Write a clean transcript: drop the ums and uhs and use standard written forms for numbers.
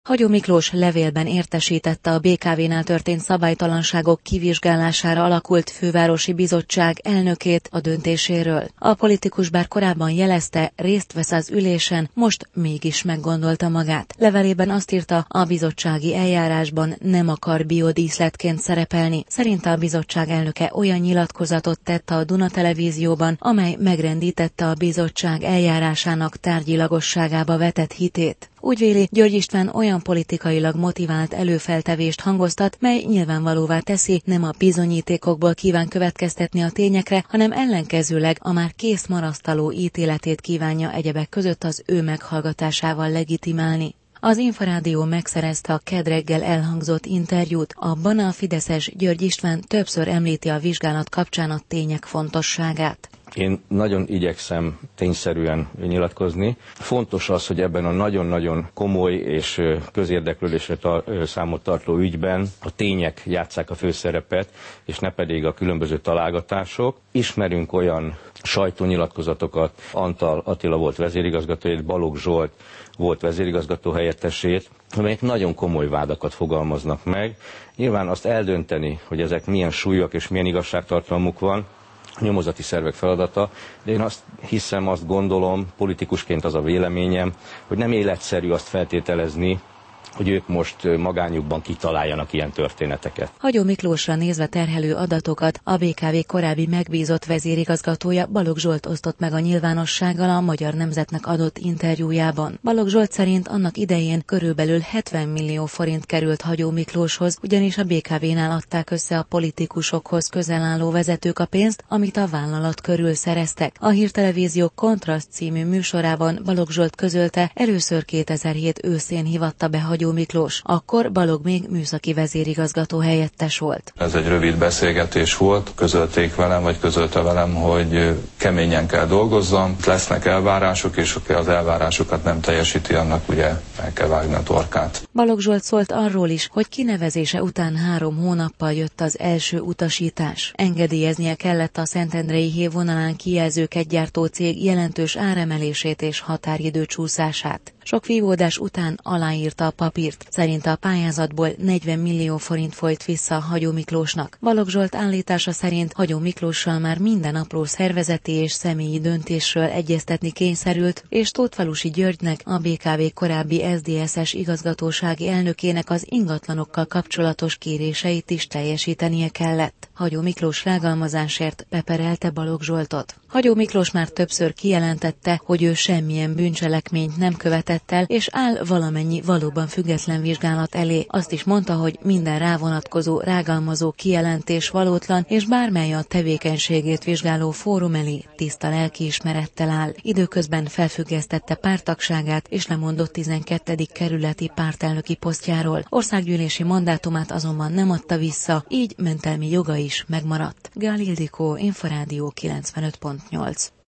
Hagyó Miklós levélben értesítette a BKV-nál történt szabálytalanságok kivizsgálására alakult fővárosi bizottság elnökét a döntéséről. A politikus bár korábban jelezte, részt vesz az ülésen, most mégis meggondolta magát. Levelében azt írta, a bizottsági eljárásban nem akar biodíszletként szerepelni. Szerinte a bizottság elnöke olyan nyilatkozatot tett a Duna Televízióban, amely megrendítette a bizottság eljárásának tárgyilagosságába vetett hitét. Úgy véli, György István olyan politikailag motivált előfeltevést hangoztat, mely nyilvánvalóvá teszi, nem a bizonyítékokból kíván következtetni a tényekre, hanem ellenkezőleg a már kész marasztaló ítéletét kívánja egyebek között az ő meghallgatásával legitimálni. Az Inforádió megszerezte a kedd reggel elhangzott interjút, abban a fideszes György István többször említi a vizsgálat kapcsán a tények fontosságát. Én nagyon igyekszem tényszerűen nyilatkozni. Fontos az, hogy ebben a nagyon-nagyon komoly és közérdeklődésre számot tartó ügyben a tények játsszák a főszerepet, és ne pedig a különböző találgatások. Ismerünk olyan sajtónyilatkozatokat, Antal Attila volt vezérigazgatóját, Balogh Zsolt volt vezérigazgató helyettesét, amelyek nagyon komoly vádakat fogalmaznak meg. Nyilván azt eldönteni, hogy ezek milyen súlyok és milyen igazságtartalmuk van, nyomozati szervek feladata, de én azt hiszem, azt gondolom, politikusként az a véleményem, hogy nem életszerű azt feltételezni, hogy ők most magányukban kitaláljanak ilyen történeteket. Hagyó Miklósra nézve terhelő adatokat a BKV korábbi megbízott vezérigazgatója Balogh Zsolt osztott meg a nyilvánossággal a Magyar Nemzetnek adott interjújában. Balogh Zsolt szerint annak idején körülbelül 70 millió forint került Hagyó Miklóshoz, ugyanis a BKV-nál adták össze a politikusokhoz közel álló vezetők a pénzt, amit a vállalat körül szereztek. A Hírtelevízió Kontraszt című műsorában Balogh Zsolt közölte, először 2007 őszén hívatta be Hagyó Miklós. Akkor Balogh még műszaki vezérigazgató helyettes volt. Ez egy rövid beszélgetés volt, közölte velem, hogy keményen kell dolgozzam, lesznek elvárások, és aki az elvárásokat nem teljesíti, annak ugye el kell vágni a torkát. Balogh Zsolt szólt arról is, hogy kinevezése után 3 hónappal jött az első utasítás. Engedélyeznie kellett a Szentendrei hév vonalán kijelzőket gyártó cég jelentős áremelését és határidő csúszását. Sok vívódás után aláírta a papírt. Szerinte a pályázatból 40 millió forint folyt vissza Hagyó Miklósnak. Balogh Zsolt állítása szerint Hagyó Miklóssal már minden apró szervezeti és személyi döntésről egyeztetni kényszerült, és Tóthfalusi Györgynek, a BKV korábbi SZDSZ-es igazgatósági elnökének az ingatlanokkal kapcsolatos kéréseit is teljesítenie kellett. Hagyó Miklós rágalmazásért beperelte Balogh Zsoltot. Hagyó Miklós már többször kijelentette, hogy ő semmilyen bűncselekményt nem követett el, és áll valamennyi valóban független vizsgálat elé. Azt is mondta, hogy minden rávonatkozó, rágalmazó kijelentés valótlan, és bármely a tevékenységét vizsgáló fórum elé tiszta lelkiismerettel áll. Időközben felfüggesztette párttagságát, és lemondott 12. kerületi pártelnöki posztjáról. Országgyűlési mandátumát azonban nem adta vissza, így mentelmi joga is megmaradt. Gál Ildikó, Inforádió 95.8.